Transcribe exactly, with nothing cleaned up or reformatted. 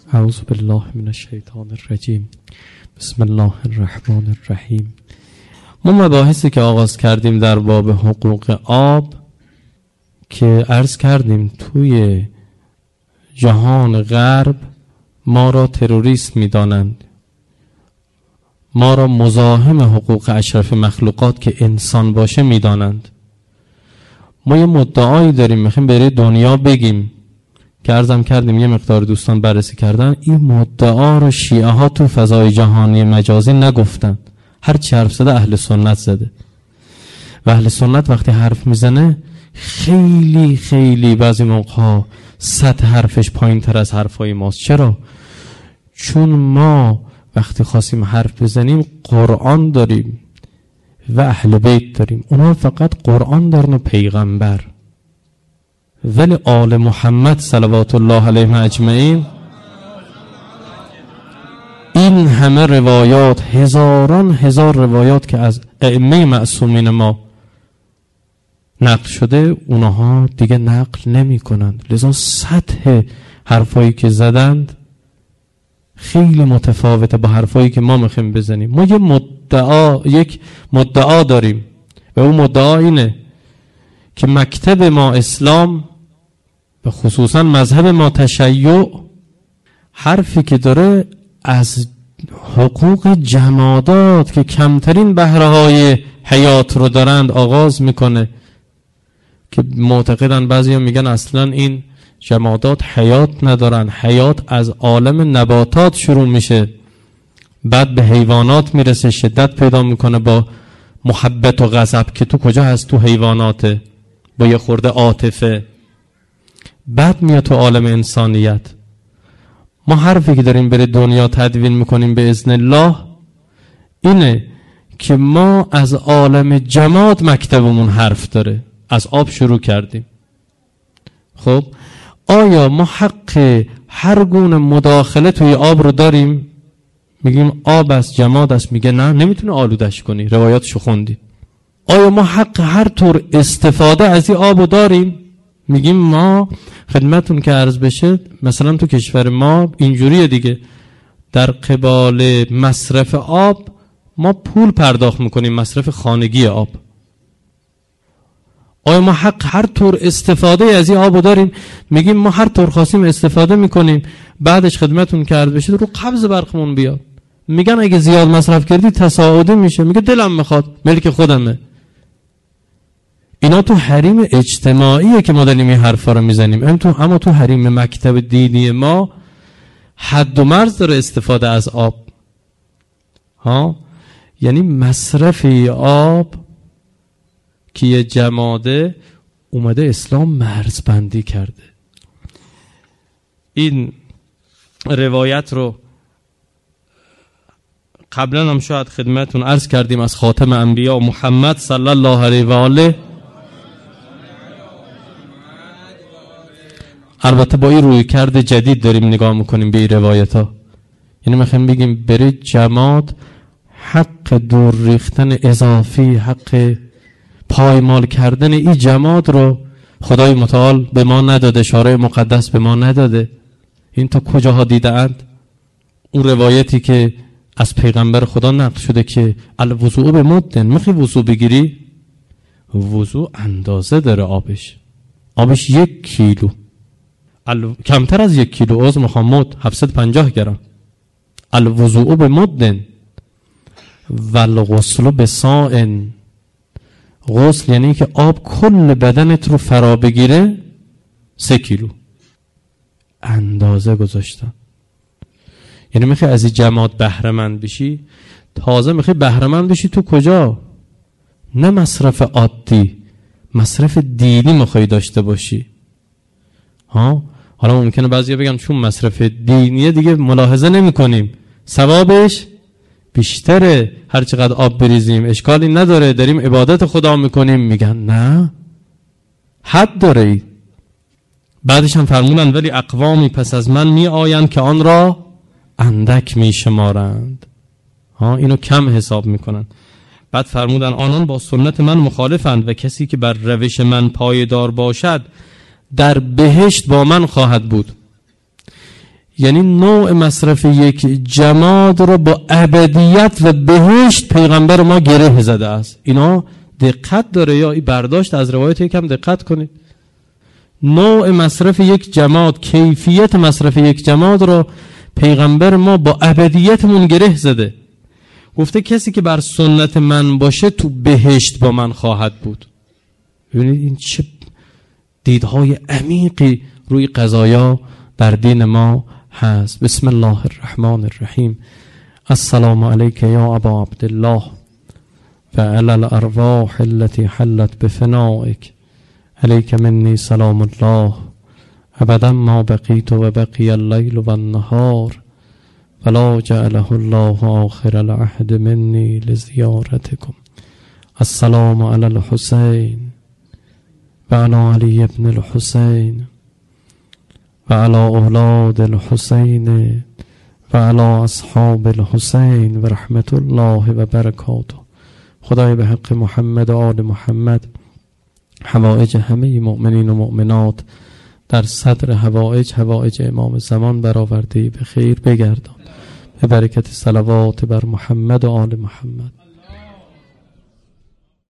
اعوذ بالله من الشیطان الرجیم. بسم الله الرحمن الرحیم. ما مباحثی که آغاز کردیم در باب حقوق آب که عرض کردیم توی جهان غرب ما را تروریست می‌دانند، ما را مزاحم حقوق اشرف مخلوقات که انسان باشه می‌دانند. ما یه مدعایی داریم میخوایم برای دنیا بگیم که عرضم کردیم یه مقدار دوستان بررسی کردن، این مدعا رو شیعه ها تو فضای جهانی مجازی نگفتن، هر چی حرف زده اهل سنت زده و اهل سنت وقتی حرف میزنه خیلی خیلی بعضی موقعها سطح حرفش پایین تر از حرفای ماست. چرا؟ چون ما وقتی خواستیم حرف بزنیم قرآن داریم و اهل بیت داریم، اونا فقط قرآن دارن و پیغمبر، ولی آل محمد صلوات الله علیهم اجمعین این همه روایات، هزاران هزار روایات که از ائمه معصومین ما نقل شده، اونها دیگه نقل نمی کنند. لذا سطح حرفایی که زدند خیلی متفاوته با حرفایی که ما میخوایم بزنیم. ما یه مدعا یک مدعا داریم و اون مدعا اینه که مکتب ما اسلام و خصوصا مذهب ما تشیع حرفی که داره از حقوق جمادات که کمترین بهره های حیات رو دارند آغاز میکنه، که معتقدن بعضی هم میگن اصلا این جمادات حیات ندارن، حیات از عالم نباتات شروع میشه بعد به حیوانات میرسه، شدت پیدا میکنه با محبت و غضب که تو کجا هست؟ تو حیواناته، با یه خورده عاطفه، بعد میاد تو عالم انسانیت. ما حرفی که داریم بره دنیا تدوین میکنیم به اذن الله اینه که ما از عالم جماد مکتبمون حرف داره، از آب شروع کردیم. خب آیا ما حق هر گونه مداخله توی آب رو داریم؟ میگیم آب است، جماد است، میگه نه نمیتونه آلودش کنی، روایاتشو خوندی. آیا ما حق هر طور استفاده از این آب رو داریم؟ میگیم ما خدمتون که عرض بشه مثلا تو کشور ما اینجوریه دیگه، در قبال مصرف آب ما پول پرداخت میکنیم، مصرف خانگی آب. آیا ما حق هر طور استفاده از این آب داریم؟ میگیم ما هر طور خواستیم استفاده میکنیم، بعدش خدمتون که عرض بشه رو قبض برقمون بیاد. میگن اگه زیاد مصرف کردی تصاعدی میشه، میگه دلم میخواد، ملک خودمه. اینا تو حریم اجتماعیه که ما داریم این حرفا رو میزنیم، اما تو اما تو حریم مکتب دینی ما حد و مرز داره استفاده از آب. ها یعنی مصرف آب که یه جماده اومده اسلام مرزبندی کرده. این روایت رو قبلا هم شاید خدمتون عرض کردیم از خاتم انبیا محمد صلی الله علیه و آله، البته با این روی کرده جدید داریم نگاه میکنیم به این روایت ها. یعنی میخوایم بگیم بری جماد حق دور ریختن اضافی، حق پایمال کردن این جماد رو خدای متعال به ما نداده، شارع مقدس به ما نداده. این تا کجاها دیده اند؟ اون روایتی که از پیغمبر خدا نقل شده که الوضوء به مدن، میخوای وضوء بگیری؟ وضوء اندازه داره، آبش آبش یک کیلو، ال... کمتر از یک کیلو، عضو مخامد هفتصد و پنجاه گرم. الوضوء به مدن و الغسل به سائن. غسل یعنی که آب کل بدنت رو فرا بگیره، سه کیلو اندازه گذاشتن. یعنی میخوای از این جماد بهره مند بشی، تازه میخوای بهره مند بشی تو کجا؟ نه مصرف عادی، مصرف دینی میخوای داشته باشی. ها حالا ممکنه بعضیا بگن چون مصرف دینیه دیگه ملاحظه نمی کنیم، ثوابش بیشتره، هر چقدر آب بریزیم اشکالی نداره، داریم عبادت خدا میکنیم. میگن نه، حد داره. بعدش هم فرمودن ولی اقوامی پس از من می آیند که آن را اندک می شمارند. ها اینو کم حساب میکنن. بعد فرمودن آنان با سنت من مخالفند و کسی که بر روش من پایدار باشد در بهشت با من خواهد بود. یعنی نوع مصرف یک جماد رو با ابدیت و بهشت پیغمبر ما گره زده است. اینا دقت داره یا این برداشت از روایت یکم دقت کنید. نوع مصرف یک جماد، کیفیت مصرف یک جماد رو پیغمبر ما با ابدیتمون گره زده. گفته کسی که بر سنت من باشه تو بهشت با من خواهد بود. ببینید این چه دیدهای عمیقی روی قضایا در دین ما هست. بسم الله الرحمن الرحیم. السلام علیک یا ابا عبدالله و علی الارواح التي حلت بفنائک، علیک منی سلام الله ابدا ما بقیت و بقی اللیل و النهار ولا جعله الله آخر العهد منی لزیارتکم. السلام علی الحسین و علی علی ابن الحسین و علی اولاد الحسین و علی اصحاب الحسین و رحمت الله و برکاته. خدای به حق محمد و آل محمد حوائج همه مؤمنین و مؤمنات در صدر حوائج حوائج امام زمان برآورده به خیر بگردان. به برکت صلوات بر محمد و آل محمد.